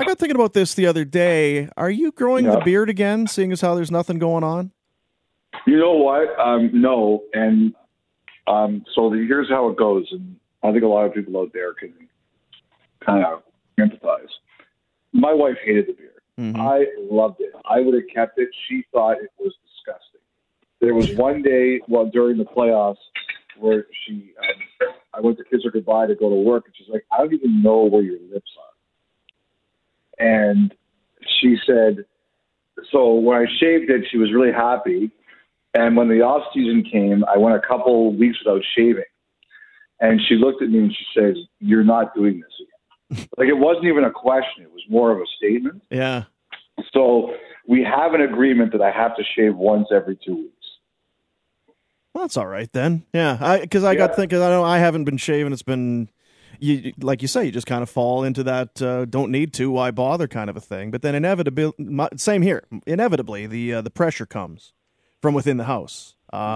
got thinking about this the other day. Are you growing the beard again, seeing as how there's nothing going on? You know what? No. And here's how it goes. And I think a lot of people out there can kind of empathize. My wife hated the beard. Mm-hmm. I loved it. I would have kept it. She thought it was disgusting. There was one day during the playoffs where I went to kiss her goodbye to go to work, and she's like, I don't even know where your lips are. And she said, so when I shaved it, she was really happy. And when the off season came, I went a couple weeks without shaving. And she looked at me and she said, you're not doing this again. Like, it wasn't even a question. It was more of a statement. Yeah. So we have an agreement that I have to shave once every 2 weeks. Well, that's all right then. Yeah, because I got thinking. I know I haven't been shaving. It's been, like you say, you just kind of fall into that don't need to, why bother kind of a thing. But then inevitably, same here. Inevitably, the pressure comes from within the house.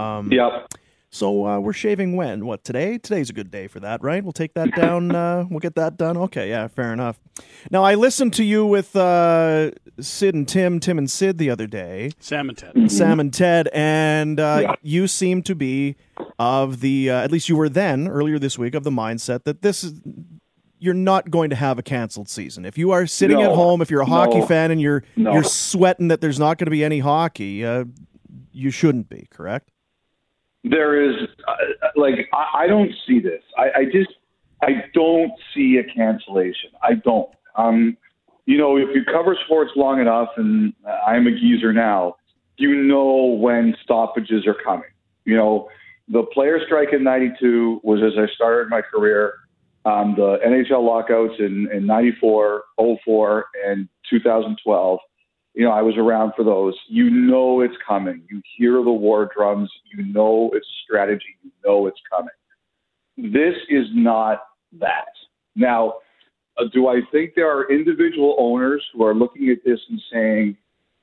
So we're shaving when? What, today? Today's a good day for that, right? We'll take that down. We'll get that done. Okay, yeah, fair enough. Now, I listened to you with Sid and Tim and Sid the other day. Sam and Ted. Mm-hmm. Sam and Ted, and you seem to be of the, at least you were then, earlier this week, of the mindset that you're not going to have a canceled season. If you are sitting at home, if you're a hockey fan and you're sweating that there's not going to be any hockey, you shouldn't be, correct? There is, I don't see this. I don't see a cancellation. I don't. If you cover sports long enough, and I'm a geezer now, you know when stoppages are coming. The player strike in 92 was as I started my career. The NHL lockouts in 94, 04, and 2012. I was around for those. It's coming. You hear the war drums. It's a strategy. It's coming. This is not that. Now, do I think there are individual owners who are looking at this and saying,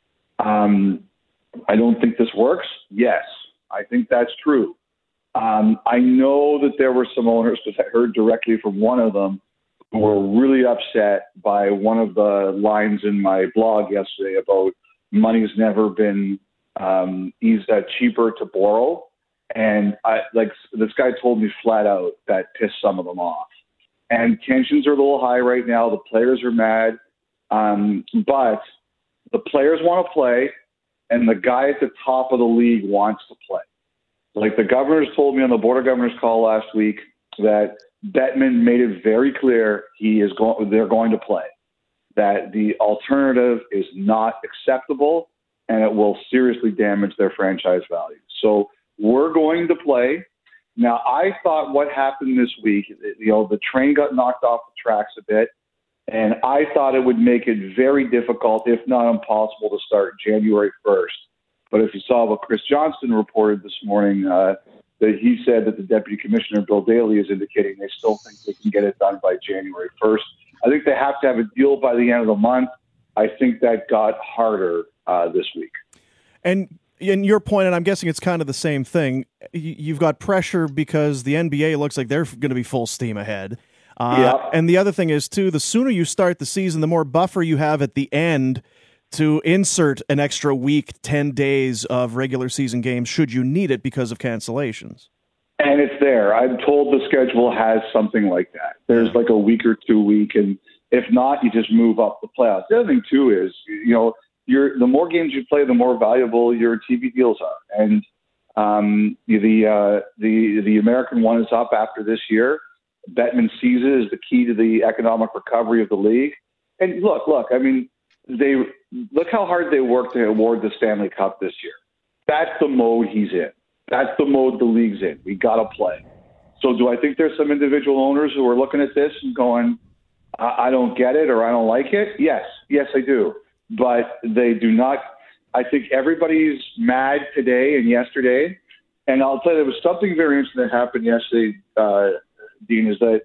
I don't think this works? Yes, I think that's true. I know that there were some owners, because I heard directly from one of them, who were really upset by one of the lines in my blog yesterday about money's never been cheaper to borrow. And this guy told me flat out that pissed some of them off. And tensions are a little high right now. The players are mad. But the players want to play, and the guy at the top of the league wants to play. Like the governors told me on the Board of Governors call last week that Bettman made it very clear they're going to play, that the alternative is not acceptable and it will seriously damage their franchise value. So we're going to play. Now, I thought what happened this week, the train got knocked off the tracks a bit, and I thought it would make it very difficult, if not impossible, to start January 1st. But if you saw what Chris Johnston reported this morning, that he said that the Deputy Commissioner, Bill Daly, is indicating they still think they can get it done by January 1st. I think they have to have a deal by the end of the month. I think that got harder this week. And in your point, and I'm guessing it's kind of the same thing, you've got pressure because the NBA looks like they're going to be full steam ahead. And the other thing is, too, the sooner you start the season, the more buffer you have at the end to insert an extra week, 10 days of regular season games should you need it because of cancellations. And it's there. I'm told the schedule has something like that. There's like a week or 2 week, and if not, you just move up the playoffs. The other thing, too, is, the more games you play, the more valuable your TV deals are. And the American one is up after this year. Bettman sees it as the key to the economic recovery of the league. And look, I mean, look how hard they worked to award the Stanley Cup this year. That's the mode he's in. That's the mode the league's in. We got to play. So do I think there's some individual owners who are looking at this and going, I don't get it or I don't like it? Yes, I do. But they do not. I think everybody's mad today and yesterday. And I'll tell you, there was something very interesting that happened yesterday, Dean, is that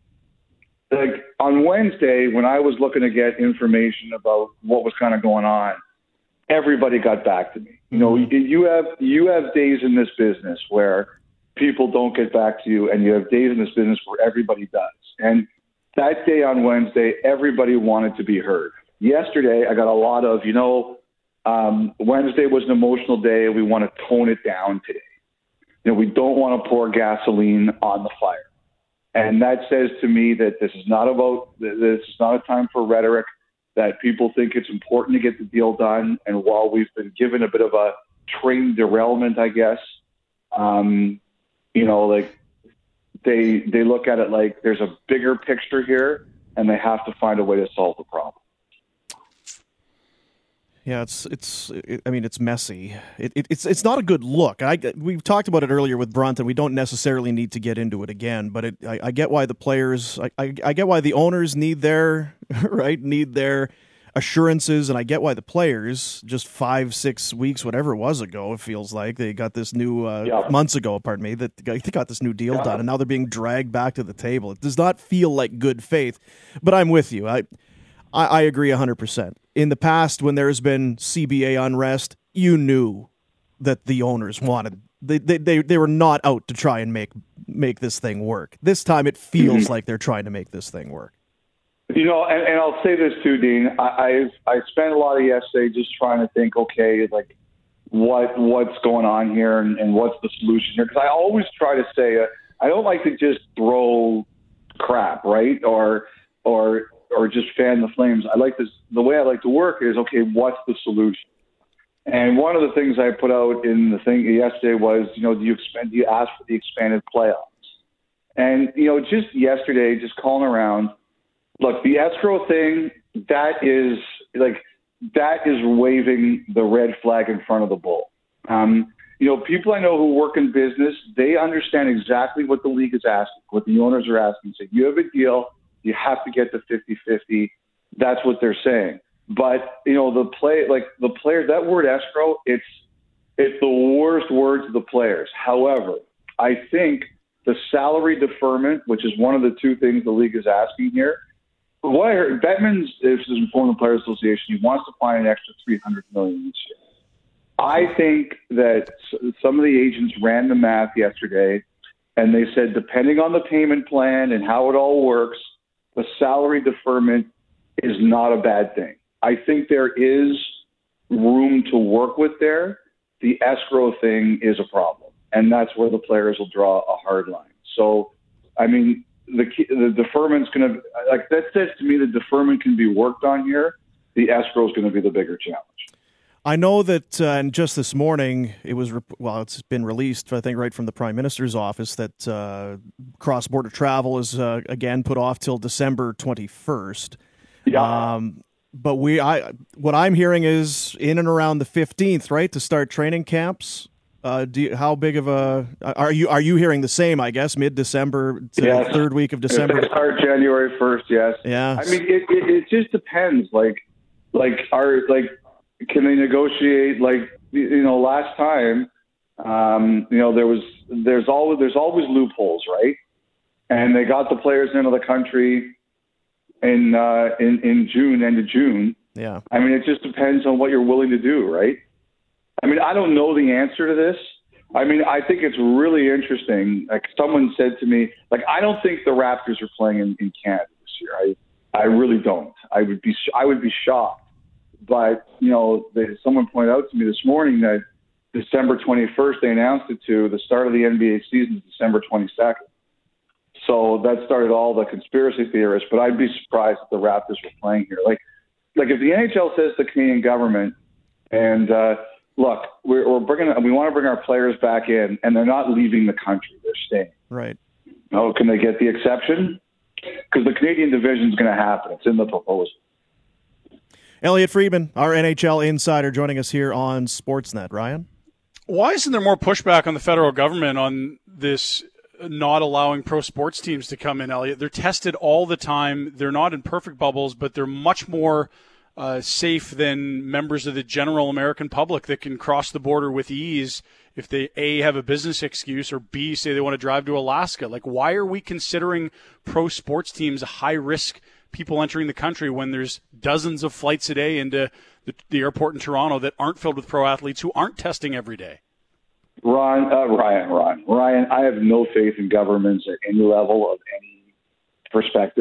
on Wednesday, when I was looking to get information about what was kind of going on, everybody got back to me. You have days in this business where people don't get back to you, and you have days in this business where everybody does. And that day on Wednesday, everybody wanted to be heard. Yesterday, I got a lot of, Wednesday was an emotional day. We want to tone it down today. We don't want to pour gasoline on the fire. And that says to me that this is not a time for rhetoric, that people think it's important to get the deal done. And while we've been given a bit of a train derailment, I guess, they look at it like there's a bigger picture here and they have to find a way to solve the problem. Yeah, it's messy. It's not a good look. We've talked about it earlier with Brunt, and we don't necessarily need to get into it again. But I get why the players, I get why the owners need their assurances, and I get why the players just 5-6 weeks, whatever it was ago, it feels like they got this new months ago. Pardon me, that they got this new deal done, and now they're being dragged back to the table. It does not feel like good faith. But I'm with you. I agree 100%. In the past, when there's been CBA unrest, you knew that the owners wanted they were not out to try and make this thing work. This time, it feels like they're trying to make this thing work. And I'll say this too, Dean. I spent a lot of yesterday just trying to think, okay, like what's going on here and what's the solution here? Because I always try to say I don't like to just throw crap, right, or just fan the flames. The way I like to work is, okay, what's the solution? And one of the things I put out in the thing yesterday was, do you ask for the expanded playoffs? And, just yesterday, just calling around, look, the escrow thing, that is waving the red flag in front of the bull. People I know who work in business, they understand exactly what the league is asking, what the owners are asking. So you have a deal, you have to get to 50-50. That's what they're saying. But, the player, that word escrow, it's the worst word to the players. However, I think the salary deferment, which is one of the two things the league is asking here, what I heard, Bettman is informed the Players Association. He wants to find an extra $300 million this year. I think that some of the agents ran the math yesterday, and they said, depending on the payment plan and how it all works, the salary deferment is not a bad thing. I think there is room to work with there. The escrow thing is a problem, and that's where the players will draw a hard line. So, the deferment's going to, that says to me, the deferment can be worked on here. The escrow is going to be the bigger challenge. I know that, and just this morning, it's been released, I think, right from the Prime Minister's office, that cross-border travel is again put off till December 21st. Yeah. But what I'm hearing is in and around the 15th, right, to start training camps. How big of are you hearing the same? I guess mid-December to the third week of December. If they start January 1st, yes. Yeah. It just depends. Can they negotiate? Last time, there's always loopholes, right? And they got the players into the country in June, end of June. Yeah. It just depends on what you're willing to do, right? I don't know the answer to this. I think it's really interesting. Like someone said to me, I don't think the Raptors are playing in Canada this year. I really don't. I would be shocked. But, someone pointed out to me this morning that December 21st, they announced it to the start of the NBA season is December 22nd. So that started all the conspiracy theorists, but I'd be surprised if the Raptors were playing here. Like if the NHL says to the Canadian government, and look, we want to bring our players back in, and they're not leaving the country; they're staying. Right? Oh, can they get the exception? Because the Canadian division is going to happen. It's in the proposal. Elliotte Friedman, our NHL insider, joining us here on Sportsnet. Ryan? Why isn't there more pushback on the federal government on this not allowing pro sports teams to come in, Elliotte? They're tested all the time. They're not in perfect bubbles, but they're much more safe than members of the general American public that can cross the border with ease if they, A, have a business excuse, or B, say they want to drive to Alaska. Why are we considering pro sports teams high-risk people entering the country when there's dozens of flights a day into the airport in Toronto that aren't filled with pro athletes who aren't testing every day? Ryan, I have no faith in governments at any level of any perspective.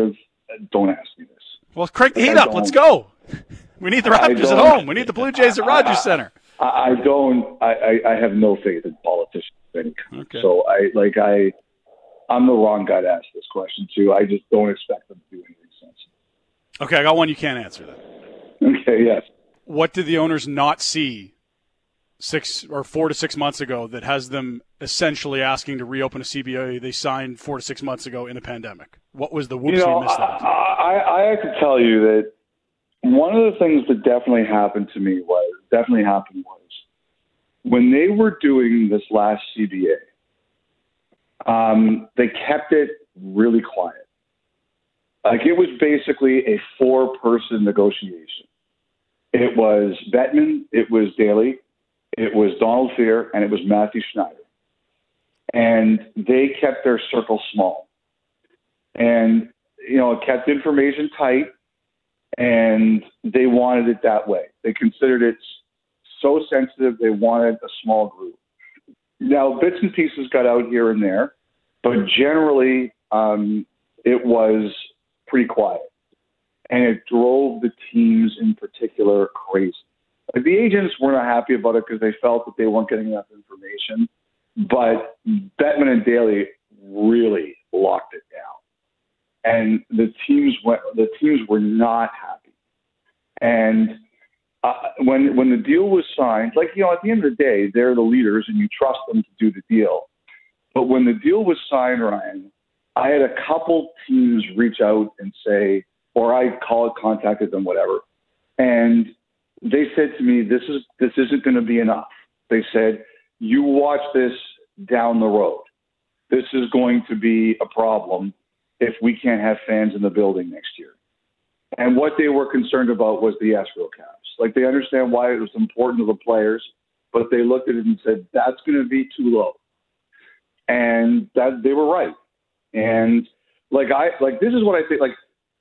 don't ask me this. Well, crank the heat up. Let's go. We need the Raptors at home. We need the Blue Jays at Rogers Center. I have no faith in politicians of any kind. Okay. So I'm the wrong guy to ask this question to. I just don't expect them to do anything sensible. Okay, I got one you can't answer then. Okay, yes. What did the owners not see 4 to 6 months ago that has them essentially asking to reopen a CBA they signed 4 to 6 months ago in a pandemic? What was the whoops we missed out? I have to tell you that one of the things that definitely happened was when they were doing this last CBA, they kept it really quiet. Like, it was basically a 4-person negotiation. It was Bettman, it was Daly, it was Donald Fehr, and it was Matthew Schneider. And they kept their circle small. And, it kept information tight, and they wanted it that way. They considered it so sensitive, they wanted a small group. Now, bits and pieces got out here and there, but generally it was pretty quiet. And it drove the teams in particular crazy. Like, the agents weren't happy about it because they felt that they weren't getting enough information. But Bettman and Daly really locked it down. And the teams were not happy. And when the deal was signed, at the end of the day, they're the leaders and you trust them to do the deal. But when the deal was signed, Ryan, I had a couple teams reach out and say, or I contacted them, whatever. And they said to me, this isn't going to be enough. They said, you watch this down the road. This is going to be a problem if we can't have fans in the building next year. And what they were concerned about was the escrow caps. Like, they understand why it was important to the players, but they looked at it and said, that's going to be too low. And that they were right. And this is what I think,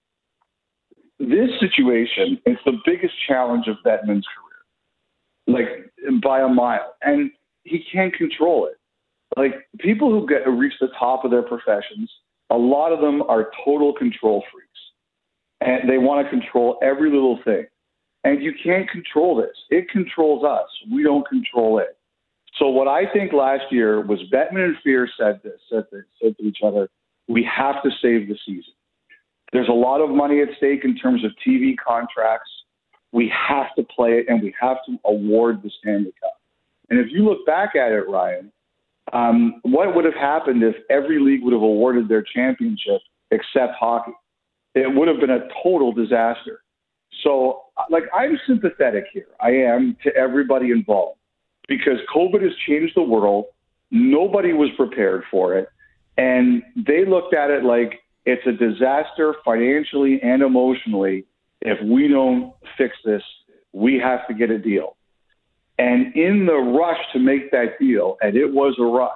this situation is the biggest challenge of Bettman's career, by a mile. And he can't control it. People who reach the top of their professions, a lot of them are total control freaks. And they want to control every little thing. And you can't control this. It controls us. We don't control it. So what I think last year was Bettman and Fehr said to each other, we have to save the season. There's a lot of money at stake in terms of TV contracts. We have to play it, and we have to award the Stanley Cup. And if you look back at it, Ryan, what would have happened if every league would have awarded their championship except hockey? It would have been a total disaster. So, I'm sympathetic here. I am, to everybody involved, because COVID has changed the world. Nobody was prepared for it. And they looked at it like it's a disaster financially and emotionally. If we don't fix this, we have to get a deal. And in the rush to make that deal, and it was a rush,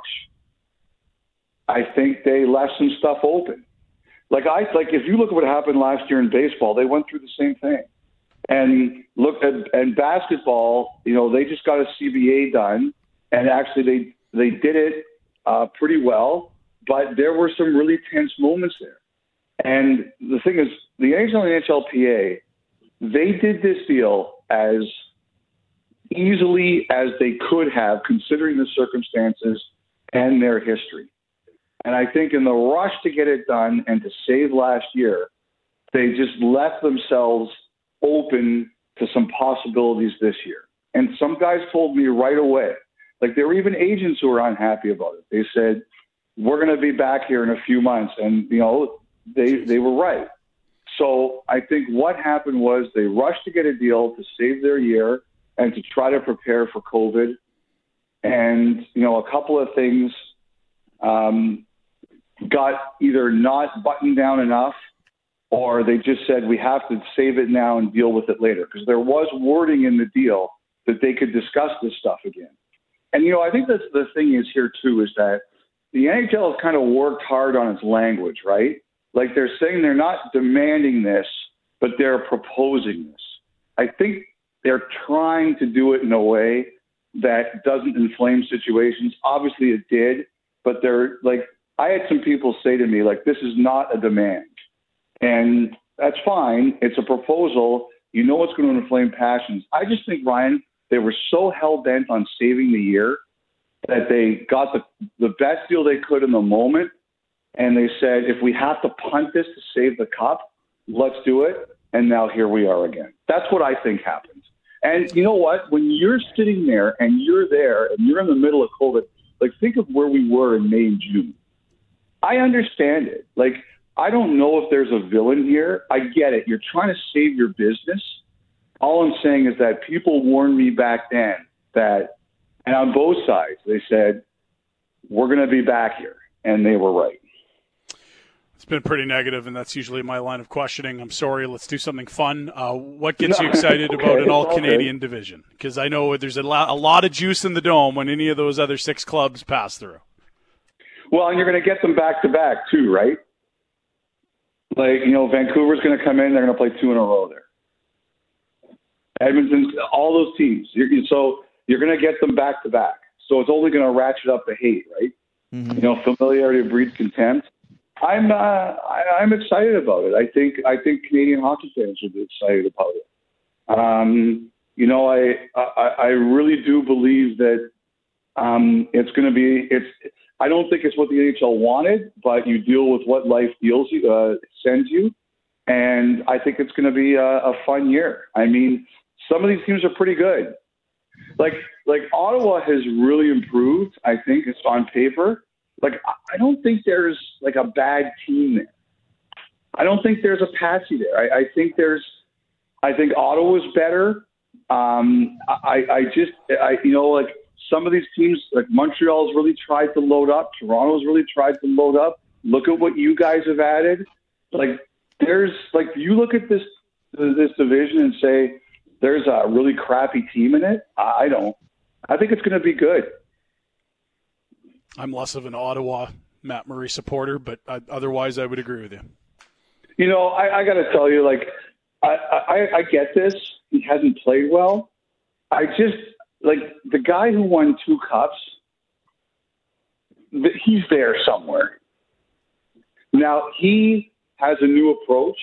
I think they left some stuff open. If you look at what happened last year in baseball, they went through the same thing. And and basketball, they just got a CBA done, and actually they did it pretty well, but there were some really tense moments there. And the thing is, the NHL and NHLPA, they did this deal as easily as they could have, considering the circumstances and their history. And I think in the rush to get it done and to save last year, they just left themselves open to some possibilities this year. And some guys told me right away, there were even agents who were unhappy about it. They said, we're going to be back here in a few months. And, they were right. So I think what happened was they rushed to get a deal to save their year and to try to prepare for COVID. And, a couple of things got either not buttoned down enough, or they just said, we have to save it now and deal with it later. Because there was wording in the deal that they could discuss this stuff again. And, I think that's the thing is here, too, is that the NHL has kind of worked hard on its language, right? They're saying they're not demanding this, but they're proposing this. I think they're trying to do it in a way that doesn't inflame situations. Obviously it did, but they're I had some people say to me, this is not a demand. And that's fine. It's a proposal. You know it's going to inflame passions. I just think, Ryan, they were so hell-bent on saving the year that they got the best deal they could in the moment. And they said, if we have to punt this to save the cup, let's do it. And now here we are again. That's what I think happened. And you know what? When you're sitting there and you're there and you're in the middle of COVID, like think of where we were in May and June. I understand it. Like, I don't know if there's a villain here. I get it. You're trying to save your business. All I'm saying is that people warned me back then that, and on both sides, they said, we're going to be back here. And they were right. It's been pretty negative, and that's usually my line of questioning. I'm sorry. Let's do something fun. What gets you excited about an all-Canadian division? Because I know there's a lot of juice in the Dome when any of those other 6 clubs pass through. Well, and you're going to get them back-to-back, too, right? Like, Vancouver's going to come in. They're going to play 2 in a row there. Edmonton, all those teams. So you're going to get them back-to-back. So it's only going to ratchet up the hate, right? Mm-hmm. Familiarity breeds contempt. I'm excited about it. I think Canadian hockey fans will be excited about it. I really do believe that it's going to be. I don't think it's what the NHL wanted, but you deal with what life sends you, and I think it's going to be a fun year. I mean, some of these teams are pretty good. Like Ottawa has really improved. I think it's on paper. Like, I don't think there's like a bad team there. I don't think there's a patsy there. I think Ottawa's better. Like some of these teams, like Montreal's really tried to load up. Toronto's really tried to load up. Look at what you guys have added. You look at this division and say there's a really crappy team in it. I don't. I think it's going to be good. I'm less of an Ottawa Matt Murray supporter, but otherwise I would agree with you. I got to tell you, I get this. He hasn't played well. I just, the guy who won 2 cups, he's there somewhere. Now, he has a new approach.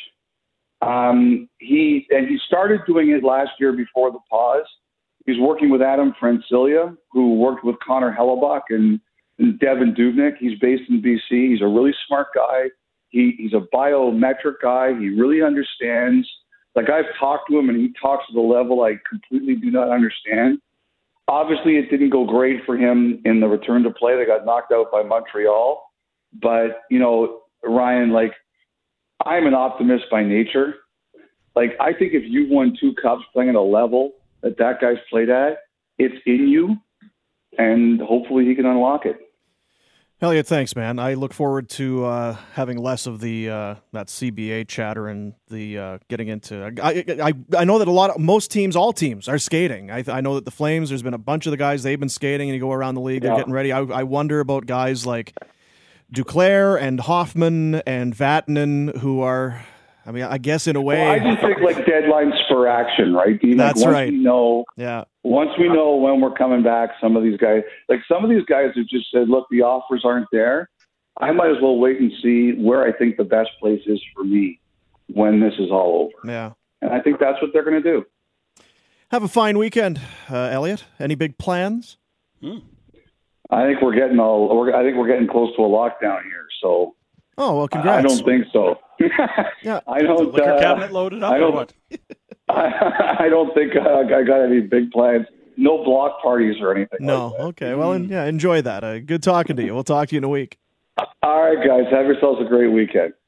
He started doing it last year before the pause. He's working with Adam Francilia, who worked with Connor Hellebuck and Devin Dubnyk. He's based in BC. He's a really smart guy. He's a biometric guy. He really understands. I've talked to him, and he talks to the level I completely do not understand. Obviously, it didn't go great for him in the return to play. They got knocked out by Montreal. But, Ryan, I'm an optimist by nature. I think if you won 2 cups playing at a level that guy's played at, it's in you, and hopefully he can unlock it. Elliot, thanks, man. I look forward to having less of the that CBA chatter and the getting into. I know that most teams, all teams, are skating. I know that the Flames. There's been a bunch of the guys they've been skating, and you go around the league, they're getting ready. I wonder about guys like Duclair and Hoffman and Vatanen, who are. I mean, I guess in a way, I just think deadlines for action, right? That's right. Once we know when we're coming back, some of these guys have just said, look, the offers aren't there. I might as well wait and see where I think the best place is for me when this is all over. Yeah. And I think that's what they're going to do. Have a fine weekend, Elliot. Any big plans? I think we're getting close to a lockdown here. So. Oh, well, congrats. I don't think so. Yeah. I don't. Liquor cabinet loaded up or what? I don't think I got any big plans. No block parties or anything. No. Like that. Okay. Well, enjoy that. Good talking to you. We'll talk to you in a week. All right, guys. Have yourselves a great weekend.